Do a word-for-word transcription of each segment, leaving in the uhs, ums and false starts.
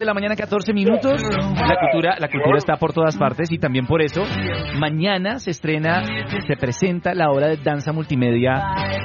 De la mañana, catorce minutos. La cultura, la cultura está por todas partes y también por eso mañana se estrena, se presenta la obra de danza multimedia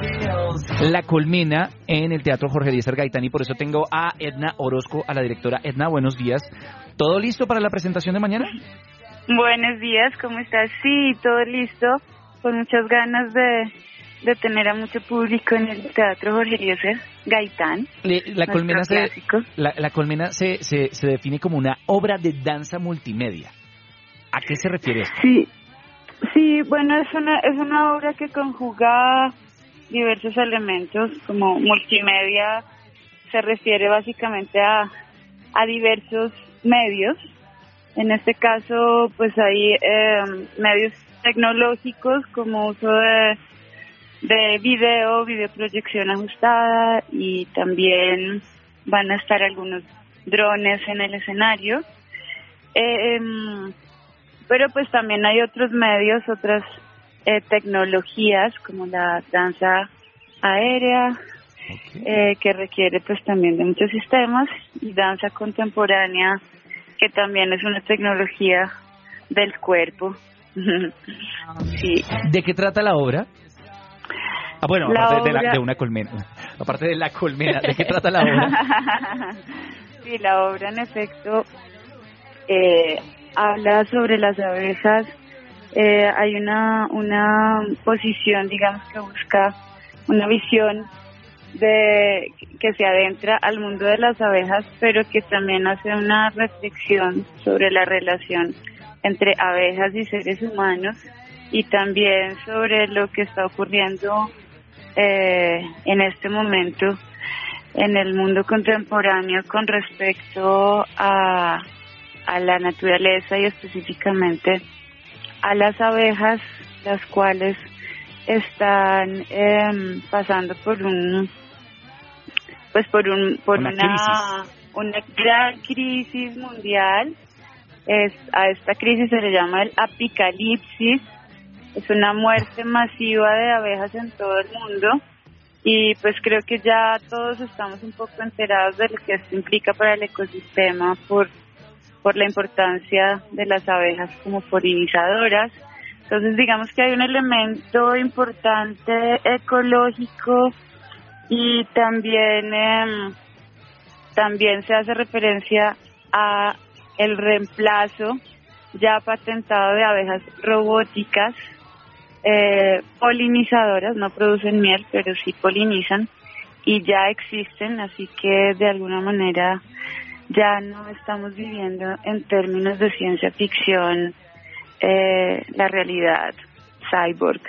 La Colmena en el Teatro Jorge Eliezer Gaitán, y por eso tengo a Edna Orozco, a la directora. Edna, buenos días. ¿Todo listo para la presentación de mañana? Buenos días, ¿cómo estás? Sí, todo listo, con muchas ganas de, de tener a mucho público en el Teatro Jorge Eliezer Gaitán. Le, la, colmena se, la, la Colmena se, se, se define como una obra de danza multimedia. ¿A qué se refiere esto? Sí, sí, bueno, es una, es una obra que conjuga diversos elementos, como multimedia se refiere básicamente a, a diversos medios. En este caso, pues hay eh, medios tecnológicos como uso de, de video, videoproyección ajustada, y también van a estar algunos drones en el escenario. Eh, pero pues también hay otros medios, otras eh, tecnologías como la danza aérea, okay. eh, que requiere pues también de muchos sistemas, y danza contemporánea, que también es una tecnología del cuerpo. Sí. ¿De qué trata la obra? Ah, bueno, la aparte obra... de, la, de una colmena. Aparte de la colmena, ¿de qué trata la obra? Sí, la obra en efecto eh, habla sobre las abejas. Eh, hay una, una posición, digamos, que busca una visión de que se adentra al mundo de las abejas, pero que también hace una reflexión sobre la relación entre abejas y seres humanos, y también sobre lo que está ocurriendo eh, en este momento en el mundo contemporáneo con respecto a, a la naturaleza y específicamente a las abejas, las cuales están eh, pasando por un pues por un por una una, una gran crisis mundial. Es, a esta crisis se le llama el apocalipsis. Es una muerte masiva de abejas en todo el mundo, y pues creo que ya todos estamos un poco enterados de lo que esto implica para el ecosistema por por la importancia de las abejas como polinizadoras. Entonces digamos que hay un elemento importante ecológico, y también eh, también se hace referencia a el reemplazo ya patentado de abejas robóticas eh, polinizadoras. No producen miel, pero sí polinizan, y ya existen, así que de alguna manera ya no estamos viviendo en términos de ciencia ficción eh, la realidad cyborg.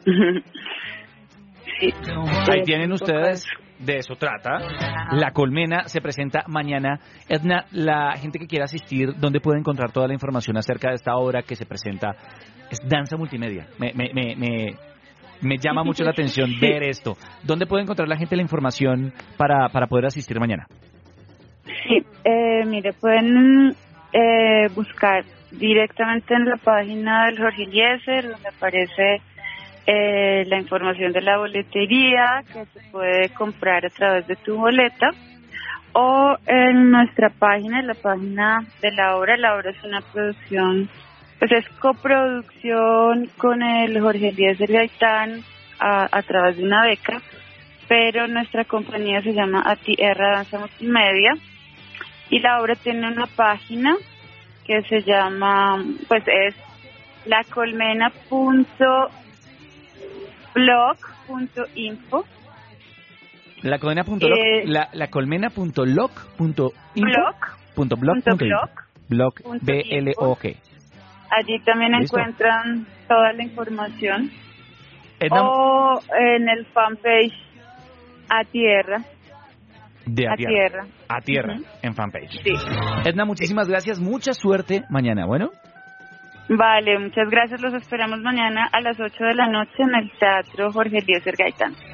Sí, ahí tienen ustedes, de eso trata. La Colmena se presenta mañana. Edna, la gente que quiera asistir, ¿dónde puede encontrar toda la información acerca de esta obra que se presenta? Es danza multimedia. Me, me, me, me, me llama mucho la atención ver esto. ¿Dónde puede encontrar la gente la información para, para poder asistir mañana? Sí, eh, mire, pueden eh, buscar directamente en la página del Jorge Eliezer, donde aparece Eh, la información de la boletería, que se puede comprar a través de tu boleta, o en nuestra página, la página de la obra. La obra es una producción, pues es coproducción con el Jorge Eliezer Gaitán a, a través de una beca, pero nuestra compañía se llama A Tierra Danza Multimedia, y la obra tiene una página que se llama, pues es lacolmena punto blog punto info. La colmena punto log, eh, la, la colmena punto log punto info, blog punto blog punto blog, blog punto B L O G. Allí también ¿Listo? Encuentran toda la información. Edna, o en el fanpage A Tierra. De A, a Tierra. tierra. A Tierra, uh-huh. En fanpage. Sí. Edna, muchísimas sí. gracias. Mucha suerte mañana, ¿bueno? Vale, muchas gracias. Los esperamos mañana a las ocho de la noche en el Teatro Jorge Eliezer Gaitán.